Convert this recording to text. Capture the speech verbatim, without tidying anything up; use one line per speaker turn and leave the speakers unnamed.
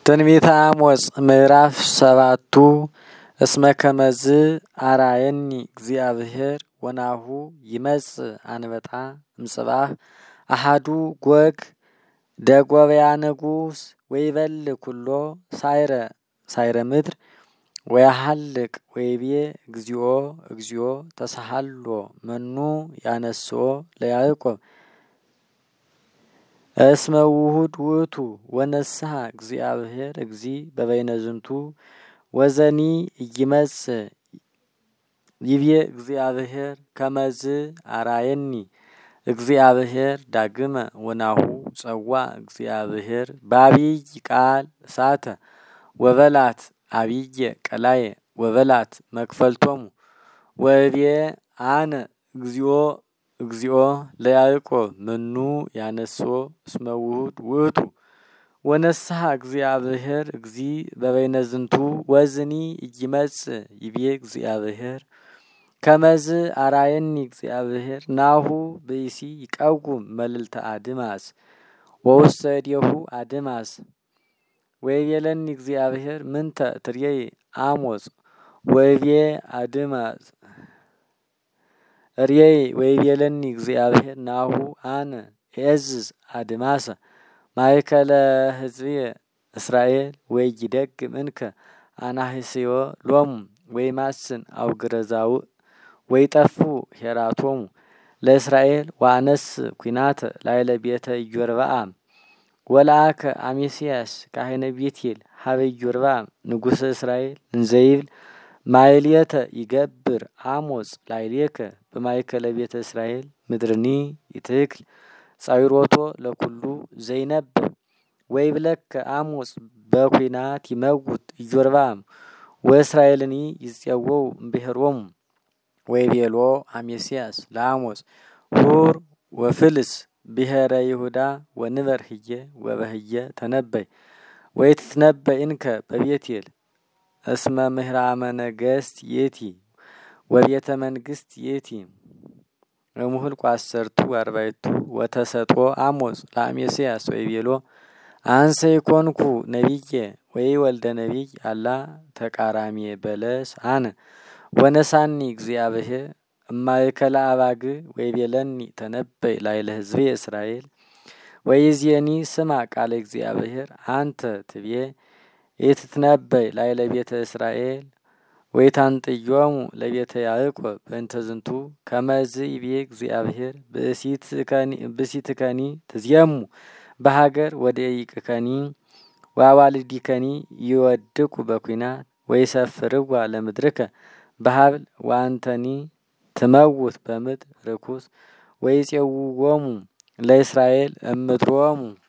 ትንቢተ አሞጽ ምዕራፍ ሰባቱ እስመ ከመዝ አራየኒ እግዚአብሔር ወናሁ ይመጽእ አንበጣ እምጽባህ አሃዱ ጎግ ደጎበያ ንጉስ ወይበል ኩሎ ሳይረ ሳይረ ምድር ወያሃልቅ ወይቤ እግዚኦ እግዚኦ ተሳሃሎ መኑ ያነስኦ ለያዕቆብ እስመ ውሁድ ውእቱ ወነስሐ እግዚአብሔር እግዚ በበይነ ዝንቱ ወዘኒ ይመጽእ ይቤ እግዚአብሔር ከመዝ አራየኒ እግዚአብሔር ዳግመ ወናሁ ጸዋ እግዚአብሔር በአቢይ ቃል እሳተ ወበላት አቢየ ቀላየ ወበላት መክፈልቶሙ ወቤ አነ እግዚኦ እግዚኦ ለያዕቆብ መኑ ያነስኦ እስመ ውሁድ ውእቱ ወነስሐ እግዚአብሔር እግዚ በበይነ ዝንቱ ወዝኒ ይመጽእ ይቤ እግዚአብሔር ከመዝ አራየኒ እግዚአብሔር ናሁ ብእሲ ይቀውም መልዕልተ አድማስ ወውስተ እዴሁ አድማስ ወይቤለኒ እግዚአብሔር ምንተ ትሬይ አሞጽ ወይቤ አድማስ ርየይ ወይቤለኒ እግዚአብሔር ናሁ አነ ኤዝዝ አድማሰ ማእከለ ሕዝብየ እስራኤል ወይደግም እንከ አናህስዮ ሎሙ ወይማስን አውግረዛውእ ወይጠፉ ሄራቶሙ ለእስራኤል ዋነስ ኩናተ ላይለ ቤተ ኢዮርብዓም ወለአከ አሜስያስ ካህነ ቤቴል ሀበ ኢዮርብዓም ንጉሠ እስራኤል እንዘይብል ማይልየተ ይገብር አሞጽ ላይሌከ በማእከለ ቤተ እስራኤል ምድርኒ ይትክል ጻይሮቶ ለኩሉ ዘይነብብ ወይብለከ አሞጽ በኩናት ይመውት ኢዮርብዓም ወእስራኤልኒ ይጼወው እምብሔሮሙ ወይቤሎ አሜስያስ ለአሞጽ ሁር ወፍልስ ብሔረ ይሁዳ ወንበር ህየ ወበህየ ተነበይ ወይትትነበይ እንከ በቤቴል እስመ ምህራመ ነገሥት የቲ ወቤተ መንግስት የቲ እሙህልቁ አሰርቱ አርባይቱ ወተሰጥኦ አሞጽ ለአሜስያስ ወይቤሎ አንሰ ይኮንኩ ነቢየ ወይ ወልደ ነቢይ አላ ተቃራሚ በለስ አነ ወነሳኒ እግዚአብሔር እማእከለ አባግ ወይቤለኒ ተነበይ ላይለ ሕዝቤ እስራኤል ወይዜኒ ስማ ቃለ እግዚአብሔር አንተ ትቤ ይትትነበይ ላይለ ቤተ እስራኤል ወይታንጥዮሙ ለቤተ ያዕቆብ በእንተ ዝንቱ ከመዝ ይቤ እግዚአብሔር ብእሲትከኒ ትዝየሙ በሀገር ወደቂቅከኒ ወአዋልዲከኒ ይወድቁ በኩናት ወይሰፍርዋ ለምድርከ በሀብል ወአንተኒ ትመውት በምድር ርኩስ ወይጼውዎሙ ለእስራኤል እምድሮሙ